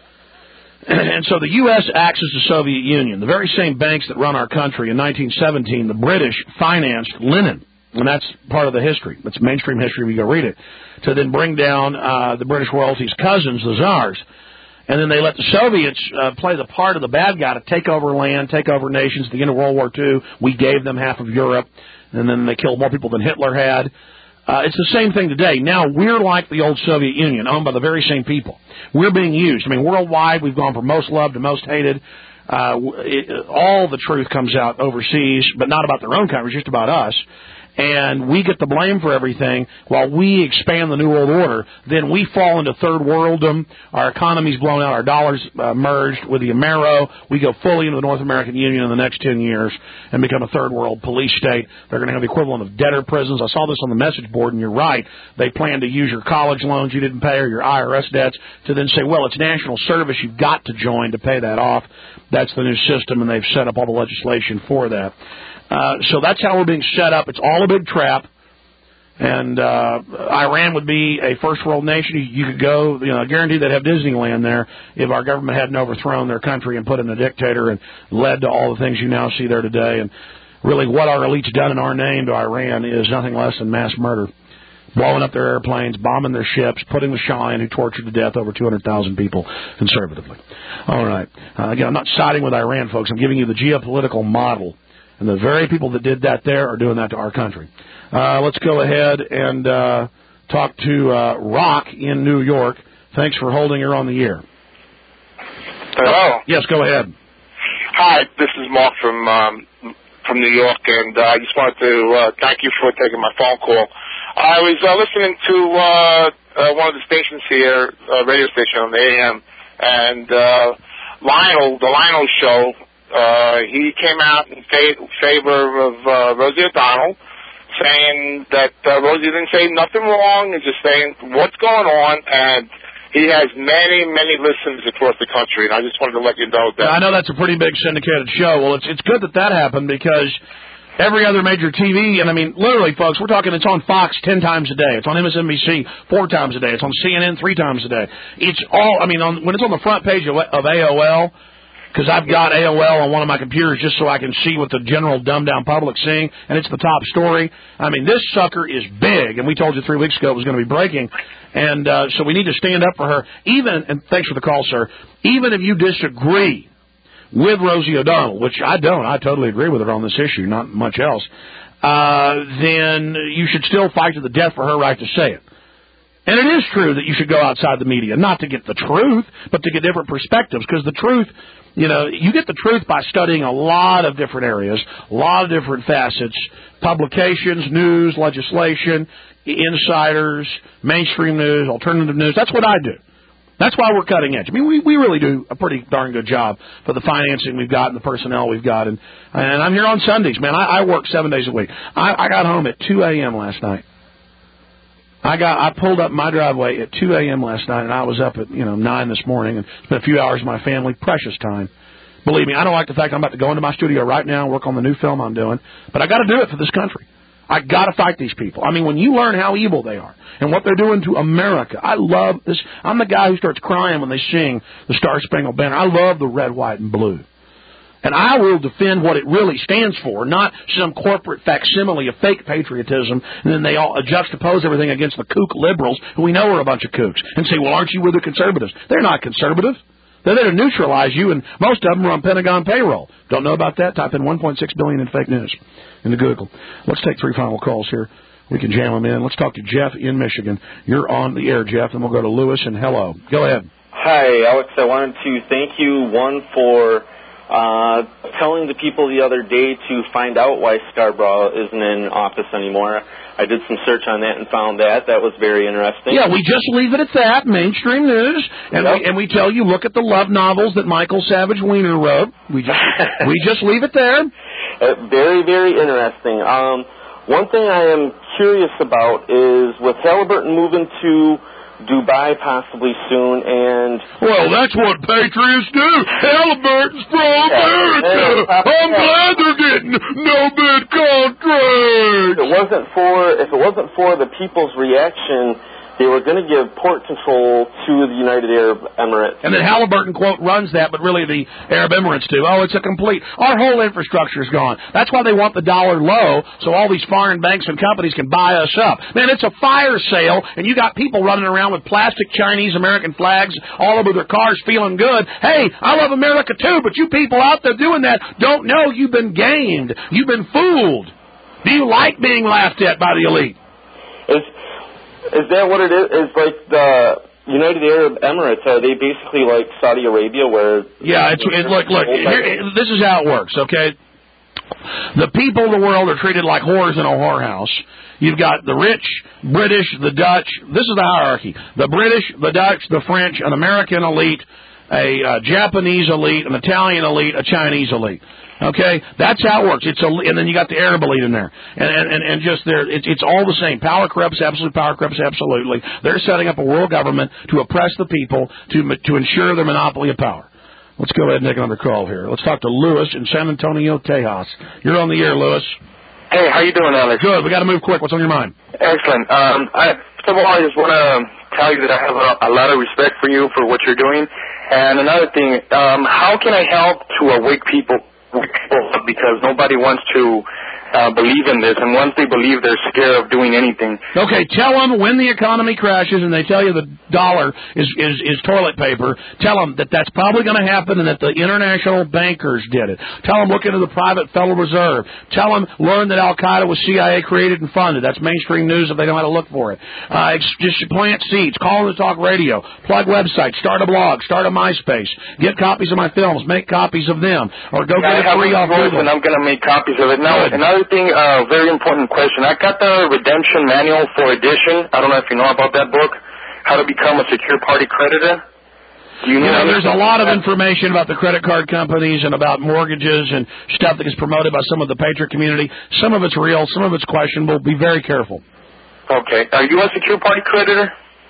And so the U S acts as the Soviet Union. The very same banks that run our country in nineteen seventeen, the British financed Lenin. And that's part of the history. That's mainstream history. We go read it. To then bring down uh, the British royalty's cousins, the Tsars. And then they let the Soviets uh, play the part of the bad guy to take over land, take over nations. At the end of World War Two, we gave them half of Europe. And then they killed more people than Hitler had. Uh, it's the same thing today. Now we're like the old Soviet Union, owned by the very same people. We're being used. I mean, worldwide, we've gone from most loved to most hated. Uh, it, all the truth comes out overseas, but not about their own countries, just about us. And we get the blame for everything while we expand the New World Order. Then we fall into third worldom. Our economy's blown out. Our dollars uh, merged with the Amero. We go fully into the North American Union in the next ten years and become a third world police state. They're going to have the equivalent of debtor prisons. I saw this on the message board, and you're right. They plan to use your college loans you didn't pay or your I R S debts to then say, well, it's national service. You've got to join to pay that off. That's the new system, and they've set up all the legislation for that. Uh, so that's how we're being set up. It's all a big trap. And uh, Iran would be a first world nation. You could go, you know, guaranteed they'd have Disneyland there if our government hadn't overthrown their country and put in a dictator and led to all the things you now see there today. And really what our elite's done in our name to Iran is nothing less than mass murder. Blowing up their airplanes, bombing their ships, putting the Shah in, who tortured to death over two hundred thousand people conservatively. All right. Uh, again, I'm not siding with Iran, folks. I'm giving you the geopolitical model. And the very people that did that there are doing that to our country. Uh, let's go ahead and uh, talk to uh, Rock in New York. Thanks for holding her on the air. Hello. Yes, go ahead. Hi, this is Mark from um, from New York, and uh, I just wanted to uh, thank you for taking my phone call. I was uh, listening to uh, uh, one of the stations here, uh, radio station on the A M, and uh, Lionel, the Lionel show, uh, he came out in fa- favor of uh, Rosie O'Donnell, saying that uh, Rosie didn't say nothing wrong, and just saying what's going on, and he has many, many listeners across the country, and I just wanted to let you know that. I know that's a pretty big syndicated show. Well, it's it's good that that happened, because every other major T V, and I mean, literally, folks, we're talking it's on Fox ten times a day. It's on M S N B C four times a day. It's on C N N three times a day. It's all, I mean, on, when it's on the front page of, of A O L, because I've got A O L on one of my computers just so I can see what the general dumbed-down public's seeing, and it's the top story. I mean, this sucker is big, and we told you three weeks ago it was going to be breaking, and uh, so we need to stand up for her. Even, and thanks for the call, sir, even if you disagree with Rosie O'Donnell, which I don't, I totally agree with her on this issue, not much else, uh, then you should still fight to the death for her right to say it. And it is true that you should go outside the media, not to get the truth, but to get different perspectives, because the truth, you know, you get the truth by studying a lot of different areas, a lot of different facets, publications, news, legislation, insiders, mainstream news, alternative news. That's what I do. That's why we're cutting edge. I mean, we, we really do a pretty darn good job for the financing we've got and the personnel we've got. And, and I'm here on Sundays, man. I, I work seven days a week. I, I got home at two a.m. last night. I got I pulled up my driveway at two a.m. last night, and I was up at, you know, nine this morning and spent a few hours with my family. Precious time. Believe me, I don't like the fact I'm about to go into my studio right now and work on the new film I'm doing, but I got to do it for this country. I got to fight these people. I mean, when you learn how evil they are and what they're doing to America, I love this. I'm the guy who starts crying when they sing the Star Spangled Banner. I love the red, white, and blue. And I will defend what it really stands for, not some corporate facsimile of fake patriotism, and then they all juxtapose everything against the kook liberals, who we know are a bunch of kooks, and say, well, aren't you with the conservatives? They're not conservative. They're there to neutralize you, and most of them are on Pentagon payroll. Don't know about that? Type in one point six billion dollars in fake news into Google. Let's take three final calls here. We can jam them in. Let's talk to Jeff in Michigan. You're on the air, Jeff, and we'll go to Lewis and hello. Go ahead. Hi, Alex. I wanted to thank you, one, for uh, telling the people the other day to find out why Scarborough isn't in office anymore. I did some search on that and found that. That was very interesting. Yeah, we just leave it at that, mainstream news, and yep. we and we tell you, look at the love novels that Michael Savage Weiner wrote. We just we just leave it there. Uh, very, very interesting. Um, one thing I am curious about is with Halliburton moving to Dubai possibly soon, and well, that's what patriots do. Halliburton's from America. I'm glad they're getting no bid contracts. If it wasn't for if it wasn't for the people's reaction, they were going to give port control to the United Arab Emirates. And then Halliburton, quote, runs that, but really the Arab Emirates do. Oh, it's a complete... Our whole infrastructure is gone. That's why they want the dollar low, so all these foreign banks and companies can buy us up. Man, it's a fire sale, and you got people running around with plastic Chinese-American flags all over their cars feeling good. Hey, I love America too, but you people out there doing that don't know you've been gamed. You've been fooled. Do you like being laughed at by the elite? It's... Is that what it is? Is like the United Arab Emirates? Are they basically like Saudi Arabia, where? Yeah, it's it, look, look. Here, this is how it works. Okay, the people of the world are treated like whores in a whorehouse. You've got the rich, British, the Dutch. This is the hierarchy: the British, the Dutch, the French, an American elite, a uh, Japanese elite, an Italian elite, a Chinese elite. Okay, that's how it works. It's a, and then you got the Arab elite in there, and and and just there, it's it's all the same. Power corrupts, absolute power corrupts, absolutely. They're setting up a world government to oppress the people to to ensure their monopoly of power. Let's go ahead and take another call here. Let's talk to Lewis in San Antonio, Tejas. You're on the air, Lewis. Hey, how you doing, Alex? Good. We got to move quick. What's on your mind? Excellent. Um, I, first of all, I just want to tell you that I have a, a lot of respect for you for what you're doing. And another thing, um, how can I help to awake people, wake people up, because nobody wants to uh, believe in this, and once they believe, they're scared of doing anything. Okay, tell them when the economy crashes and they tell you the dollar is, is, is toilet paper, tell them that that's probably going to happen and that the international bankers did it. Tell them look into the private Federal Reserve. Tell them learn that Al-Qaeda was C I A created and funded. That's mainstream news if they know how to look for it. Uh, just plant seeds. Call them to talk radio. Plug websites. Start a blog. Start a MySpace. Get copies of my films. Make copies of them. Or go yeah, get it free off Google. And I'm going to make copies of it. Now, Good. Another thing, uh, very important question. I got the Redemption Manual for Edition. I don't know if you know about that book. How to become a secure party creditor. Do you know, you know there's a lot of information about the credit card companies and about mortgages and stuff that is promoted by some of the Patriot community. Some of it's real. Some of it's questionable. Be very careful. Okay. Are you a secure party creditor?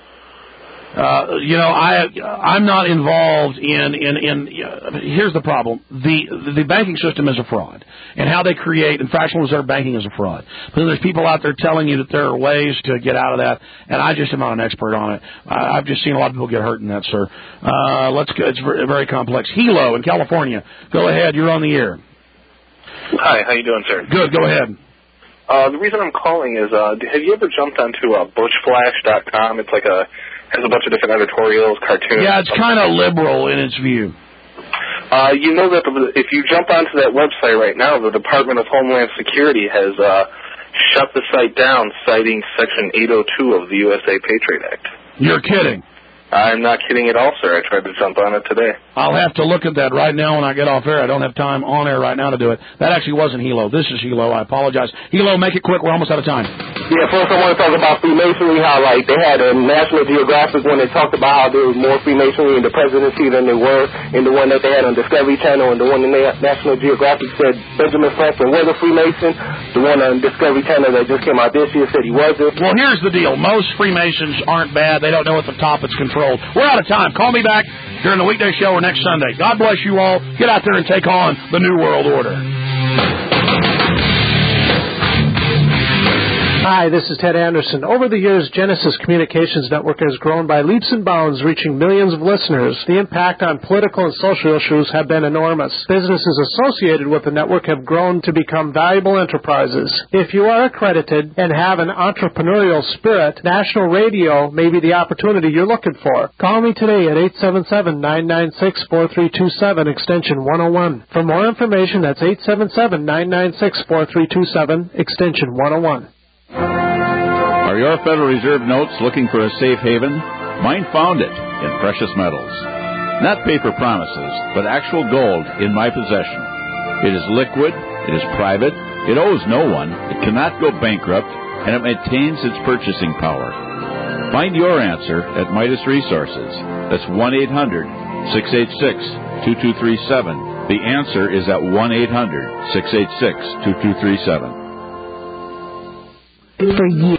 Uh, you know, I I'm not involved in in in. Uh, here's the problem: the the banking system is a fraud, and how they create and fractional reserve banking is a fraud. But there's people out there telling you that there are ways to get out of that, and I just am not an expert on it. I, I've just seen a lot of people get hurt in that, sir. Uh, let's go. It's very, very complex. Hilo in California. Go ahead. You're on the air. Hi. How you doing, sir? Good. Go ahead. Uh, the reason I'm calling is, uh, have you ever jumped onto uh, bush flash dot com? It's like a has a bunch of different editorials, cartoons. Yeah, it's kind of liberal in its view. Uh, you know that the, if you jump onto that website right now, the Department of Homeland Security has uh, shut the site down, citing Section eight oh two of the U S A Patriot Act. You're kidding. I'm not kidding at all, sir. I tried to jump on it today. I'll have to look at that right now when I get off air. I don't have time on air right now to do it. That actually wasn't Hilo. This is Hilo. I apologize. Hilo, make it quick. We're almost out of time. Yeah, first I want to talk about Freemasonry, how, like, they had a National Geographic when they talked about how there was more Freemasonry in the presidency than there were in the one that they had on Discovery Channel, and the one in the National Geographic said Benjamin Franklin was a Freemason. The one on Discovery Channel that just came out this year said he wasn't. Well, here's the deal. Most Freemasons aren't bad. They don't know at the top it's controlled. We're out of time. Call me back during the weekday show or next Sunday. God bless you all. Get out there and take on the New World Order. Hi, this is Ted Anderson. Over the years, Genesis Communications Network has grown by leaps and bounds, reaching millions of listeners. The impact on political and social issues have been enormous. Businesses associated with the network have grown to become valuable enterprises. If you are accredited and have an entrepreneurial spirit, National Radio may be the opportunity you're looking for. Call me today at eight seven seven, nine nine six, four three two seven, extension one oh one. For more information, that's eight seven seven, nine nine six, four three two seven, extension one oh one. Are your Federal Reserve notes looking for a safe haven? Mine found it in precious metals. Not paper promises, but actual gold in my possession. It is liquid, it is private, it owes no one, it cannot go bankrupt, and it maintains its purchasing power. Find your answer at Midas Resources. That's one eight hundred, six eight six, two two three seven. The answer is at one eight hundred, six eight six, two two three seven. For years.